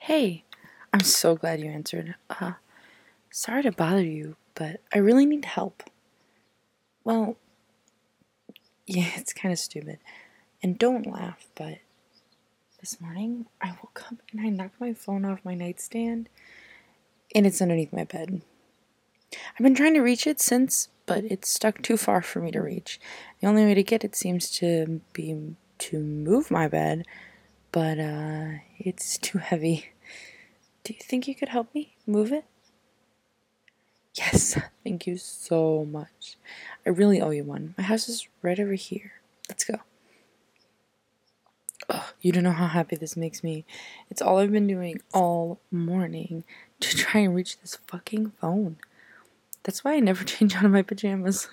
Hey, I'm so glad you answered. Sorry to bother you, but I really need help. Well, yeah, it's kind of stupid. And don't laugh, but this morning I woke up and I knocked my phone off my nightstand and it's underneath my bed. I've been trying to reach it since, but it's stuck too far for me to reach. The only way to get it seems to be to move my bed, but it's too heavy. Do you think you could help me move it? Yes, thank you so much. I really owe you one. My house is right over here. Let's go. Oh, you don't know how happy this makes me. It's all I've been doing all morning to try and reach this fucking phone. That's why I never change out of my pajamas.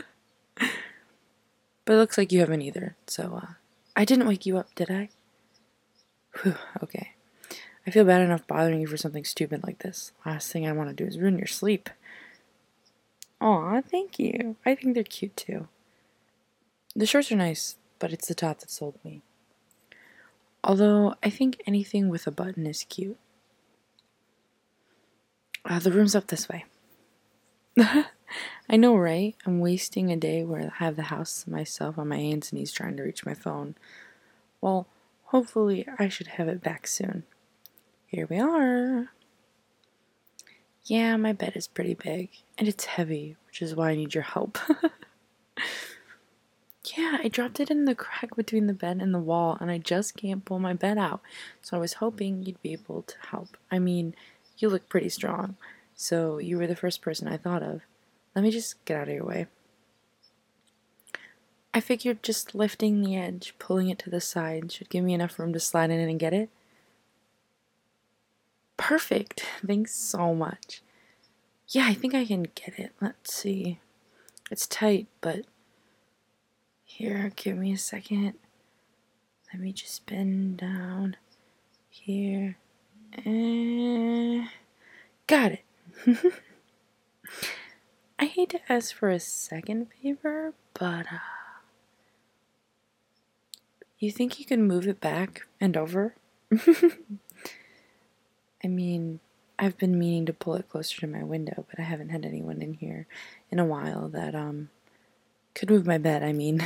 But it looks like you haven't either, so, I didn't wake you up, did I? Whew, okay. I feel bad enough bothering you for something stupid like this. Last thing I want to do is ruin your sleep. Aw, thank you. I think they're cute too. The shorts are nice, but it's the top that sold me. Although, I think anything with a button is cute. The room's up this way. I know, right? I'm wasting a day where I have the house to myself on my hands and knees trying to reach my phone. Well, hopefully I should have it back soon. Here we are. Yeah, my bed is pretty big, and it's heavy, which is why I need your help. Yeah, I dropped it in the crack between the bed and the wall, and I just can't pull my bed out. So I was hoping you'd be able to help. I mean, you look pretty strong, so you were the first person I thought of. Let me just get out of your way. I figured just lifting the edge, pulling it to the side, should give me enough room to slide in and get it. Perfect! Thanks so much. Yeah, I think I can get it. Let's see. It's tight, but... Here, give me a second. Let me just bend down. Here. Got it. I hate to ask for a second favor, but you think you can move it back and over? I mean, I've been meaning to pull it closer to my window, but I haven't had anyone in here in a while that could move my bed, I mean.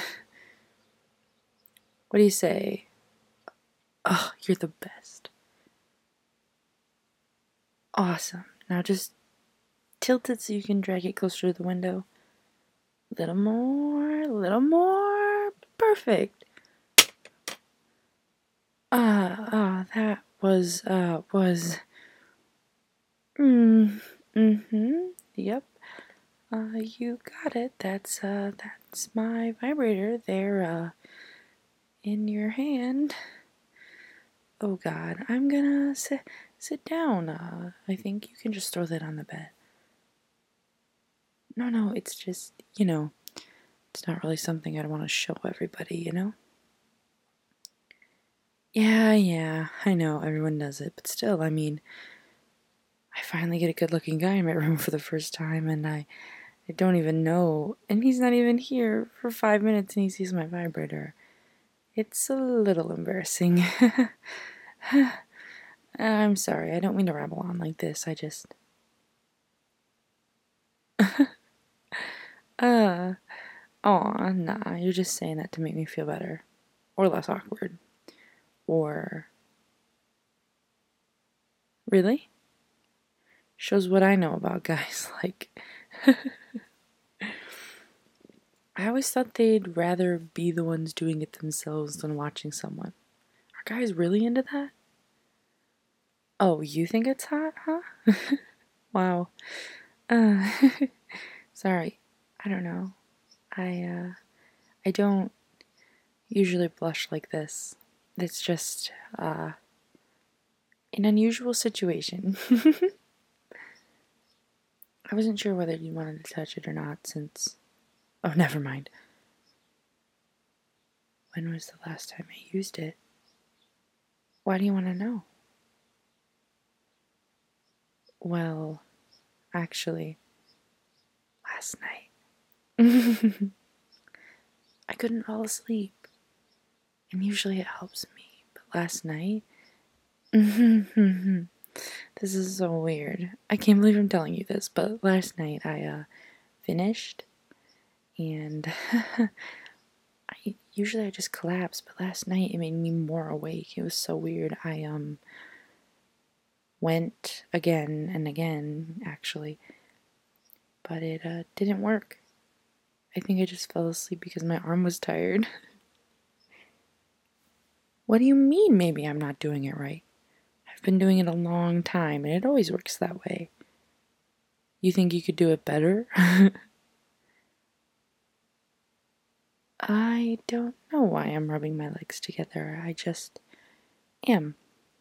What do you say? Oh, you're the best. Awesome. Now just tilt it so you can drag it closer to the window. Little more, little more. Perfect. That was, yep. You got it. That's my vibrator there, in your hand. Oh God, I'm gonna sit down. I think you can just throw that on the bed. No, it's just, it's not really something I'd want to show everybody. Yeah, I know, everyone does it, but still, I mean, I finally get a good-looking guy in my room for the first time, and I don't even know, and he's not even here for 5 minutes, and he sees my vibrator. It's a little embarrassing. I'm sorry, I don't mean to ramble on like this, I just... Nah, you're just saying that to make me feel better. Or less awkward. Or... Really? Shows what I know about guys, like... I always thought they'd rather be the ones doing it themselves than watching someone. Are guys really into that? Oh, you think it's hot, huh? Wow. Uh, sorry. I don't know. I don't usually blush like this. It's just, an unusual situation. I wasn't sure whether you wanted to touch it or not since... Oh, never mind. When was the last time I used it? Why do you want to know? Well, actually, last night. I couldn't fall asleep. And usually it helps me. But last night, This is so weird. I can't believe I'm telling you this, but last night I finished and usually I just collapse, but last night it made me more awake. It was so weird. I went again and again actually, but it didn't work. I think I just fell asleep because my arm was tired. What do you mean maybe I'm not doing it right? I've been doing it a long time and it always works that way. You think you could do it better? I don't know why I'm rubbing my legs together. I just am.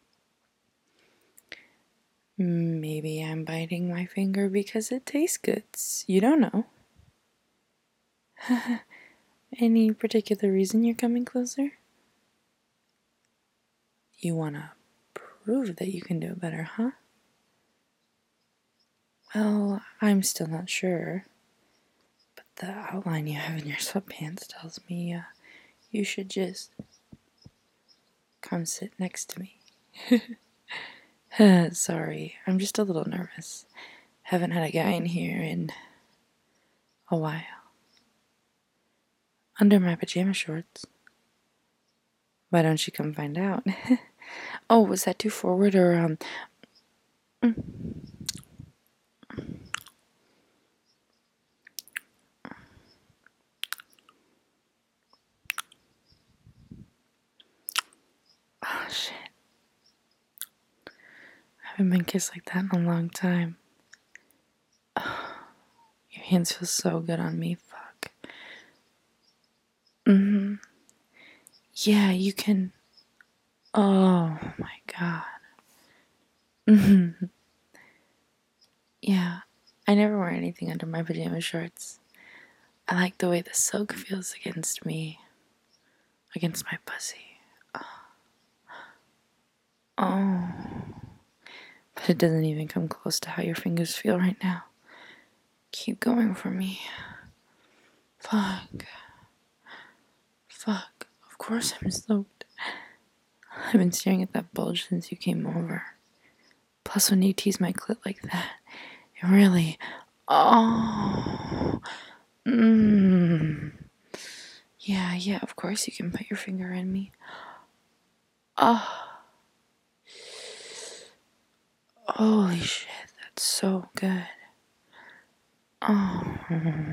Maybe I'm biting my finger because it tastes good. You don't know. Any particular reason you're coming closer? You wanna prove that you can do it better, huh? Well, I'm still not sure. But the outline you have in your sweatpants tells me you should just come sit next to me. Sorry, I'm just a little nervous. Haven't had a guy in here in a while. Under my pajama shorts. Why don't you come find out? Oh, was that too forward or Oh shit. I haven't been kissed like that in a long time. Your hands feel so good on me, fuck. Yeah, you can. Oh my god. Yeah, I never wear anything under my pajama shorts. I like the way the silk feels against me, against my pussy. Oh, but it doesn't even come close to how your fingers feel right now. Keep going for me. Fuck. Fuck. Of course I'm stoked. I've been staring at that bulge since you came over. Plus, when you tease my clit like that, it really. Oh. Yeah, of course you can put your finger in me. Oh. Holy shit, that's so good. Oh.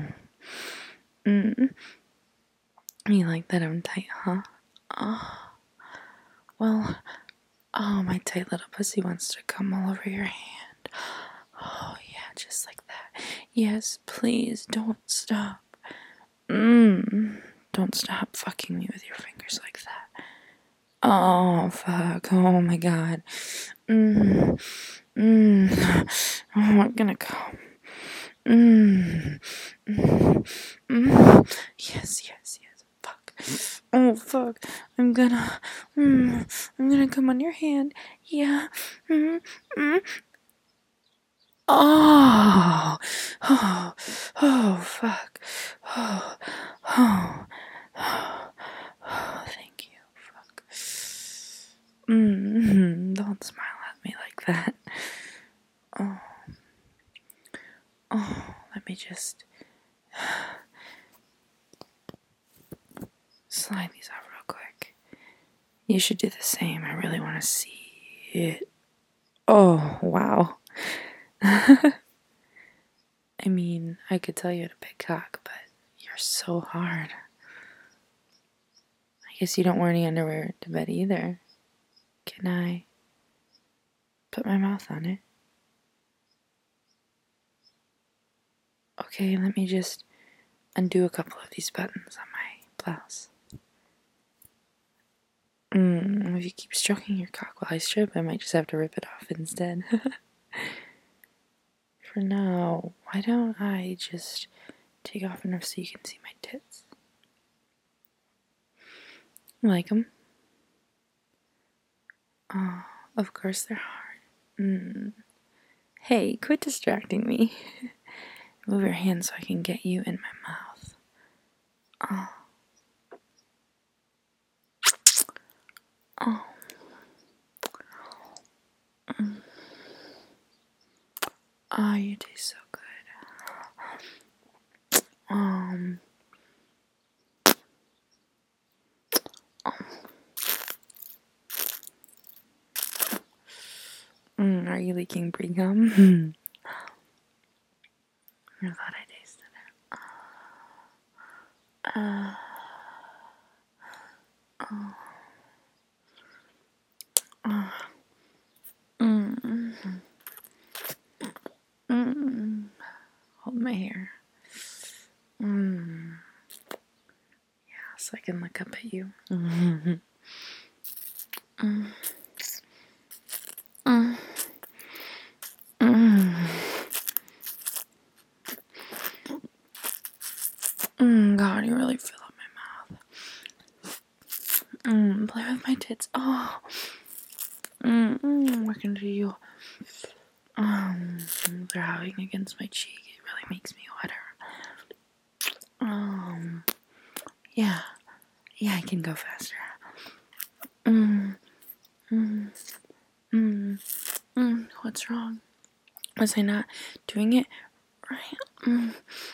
You like that I'm tight, huh? Oh. Well, my tight little pussy wants to come all over your hand. Oh, yeah, just like that. Yes, please, don't stop. Don't stop fucking me with your fingers like that. Oh, fuck. Oh, my God. Oh, I'm gonna come. Yes. Fuck. Oh, fuck. I'm gonna come on your hand. Yeah. Oh, fuck. Thank you. Fuck. Don't smile at me like that. Let me just slide these off real quick. You should do the same. I really want to see it. Oh, wow. I mean, I could tell you had a big cock, but you're so hard. I guess you don't wear any underwear to bed either. Can I put my mouth on it? Okay, let me just undo a couple of these buttons on my blouse. If you keep stroking your cock while I strip, I might just have to rip it off instead. For now, why don't I just take off enough so you can see my tits? You like them? Oh, of course they're hard. Hey, quit distracting me. Move your hand so I can get you in my mouth. Oh. Oh, you taste so good. Are you leaking brie gum? I thought I tasted it. Hold my hair. Yeah, so I can look up at you. God, you really fill up my mouth. Play with my tits. Oh. Working to you. They're hugging against my cheek. It really makes me wetter. Yeah. Yeah, I can go faster. What's wrong? Was I not doing it right?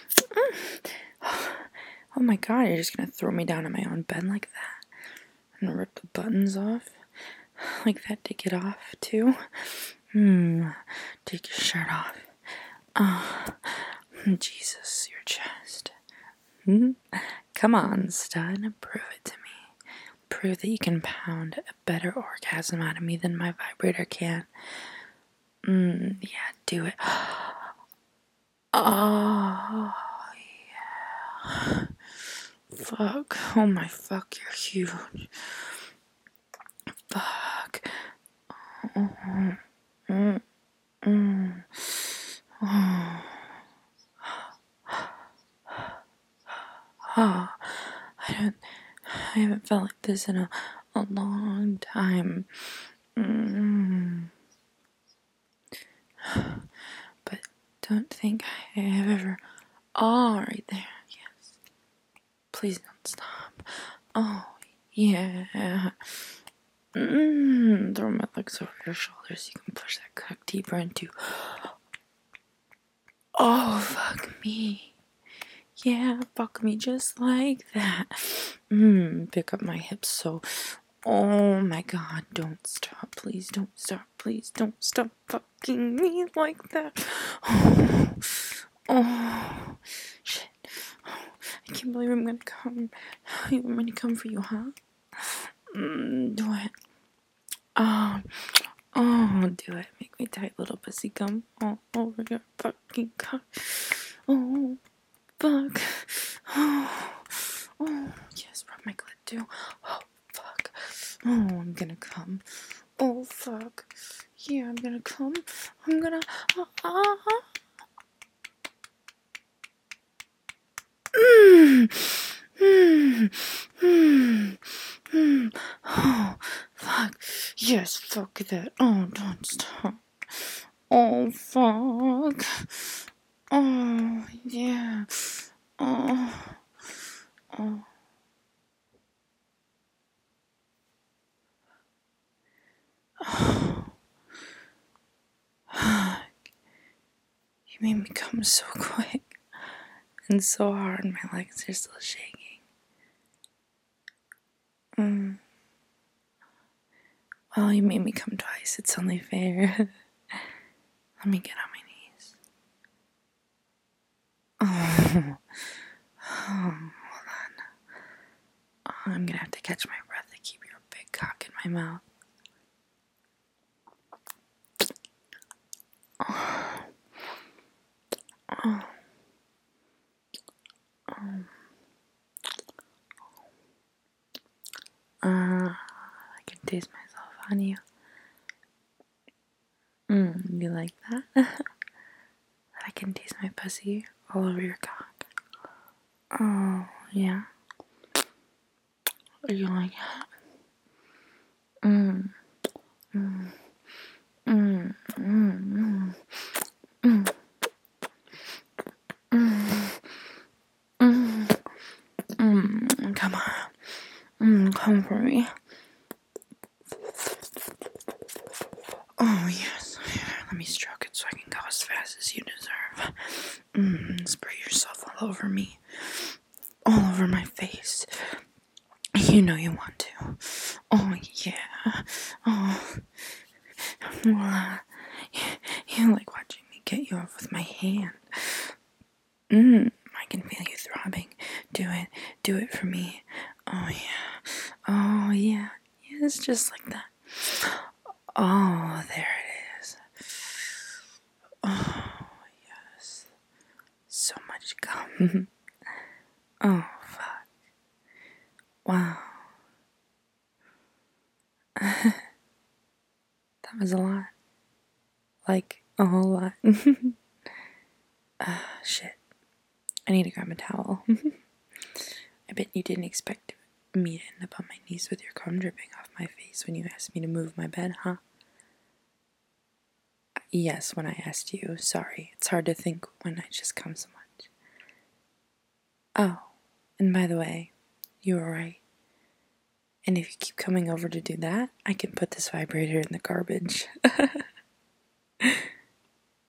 Oh my god, you're just gonna throw me down in my own bed like that? And rip the buttons off? Like that to get off, too? Take your shirt off. Jesus, your chest. Come on, stud. Prove it to me. Prove that you can pound a better orgasm out of me than my vibrator can. Yeah, do it. Oh, yeah. Fuck. Oh my fuck, you're huge. Fuck. I haven't felt like this in a long time. But don't think I have ever. Oh, right there. Yes. Please don't stop. Oh, yeah. Throw my legs over your shoulders. You can push that cock deeper into. Oh, fuck me. Yeah, fuck me just like that. Pick up my hips so. Oh my god, don't stop. Please don't stop. Please don't stop fucking me like that. Oh, shit. I can't believe I'm gonna come. I'm gonna come for you, huh? Do it. Oh, do it. Make me tight little pussy come all over your fucking cock. Oh, fuck. Oh, yes, rub my clit too. Oh, fuck. Oh, I'm gonna come. Oh, fuck. Yeah, I'm gonna come. I'm gonna. Oh, fuck. Yes, fuck that. Oh, don't stop. Oh, fuck. Oh, yeah. Oh. You made me come so quick and so hard. My legs are still shaking. Well, you made me come twice. It's only fair. Let me get on my knees. Oh, hold on. I'm gonna have to catch my breath to keep your big cock in my mouth. I can taste myself on you. You like that? I can taste my pussy all over your cock. Oh, yeah. Are you like that? Come on. Come for me. Oh, yes. Let me stroke it so I can go as fast as you deserve. Spray yourself all over me. All over my face. You know you want to. Oh, yeah. Oh. Well, you like watching me get you off with my hand. I can feel you throbbing. Do it. Do it for me. Oh, yeah. Oh, yeah. Yes, just like that. Oh, there it is. Oh, yes. So much gum. Oh, fuck. Wow. That was a lot. Like, a whole lot. Shit. I need to grab a towel. I bet you didn't expect me to end up on my knees with your cum dripping off my face when you asked me to move my bed, huh? Yes, when I asked you. Sorry. It's hard to think when I just come so much. Oh, and by the way, you were right. And if you keep coming over to do that, I can put this vibrator in the garbage.